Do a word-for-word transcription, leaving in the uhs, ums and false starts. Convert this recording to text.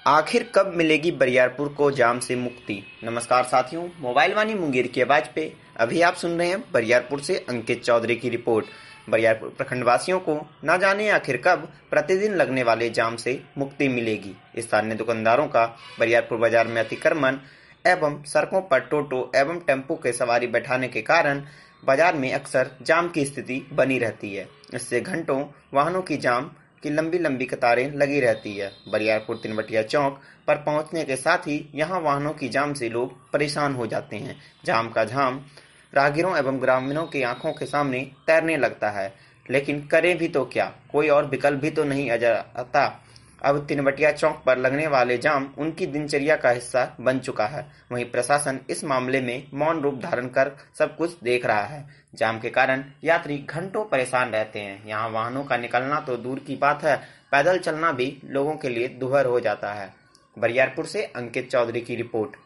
आखिर कब मिलेगी बरियारपुर को जाम से मुक्ति। नमस्कार साथियों, मोबाइल वाणी मुंगेर की आवाज पे अभी आप सुन रहे हैं बरियारपुर से अंकित चौधरी की रिपोर्ट। बरियारपुर प्रखंडवासियों को न जाने आखिर कब प्रतिदिन लगने वाले जाम से मुक्ति मिलेगी। स्थानीय दुकानदारों का बरियारपुर बाजार में अतिक्रमण एवं सड़कों पर टोटो एवं टेम्पो के सवारी बैठाने के कारण बाजार में अक्सर जाम की स्थिति बनी रहती है। इससे घंटों वाहनों की जाम की लंबी लंबी कतारें लगी रहती है। बरियारपुर तिनवटिया चौक पर पहुंचने के साथ ही यहां वाहनों की जाम से लोग परेशान हो जाते हैं। जाम का जाम राहगीरों एवं ग्रामीणों की आंखों के सामने तैरने लगता है, लेकिन करें भी तो क्या, कोई और विकल्प भी तो नहीं आता। अब तिनवटिया चौक पर लगने वाले जाम उनकी दिनचर्या का हिस्सा बन चुका है। वहीं प्रशासन इस मामले में मौन रूप धारण कर सब कुछ देख रहा है। जाम के कारण यात्री घंटों परेशान रहते हैं। यहाँ वाहनों का निकलना तो दूर की बात है, पैदल चलना भी लोगों के लिए दुभर हो जाता है। बरियारपुर से अंकित चौधरी की रिपोर्ट।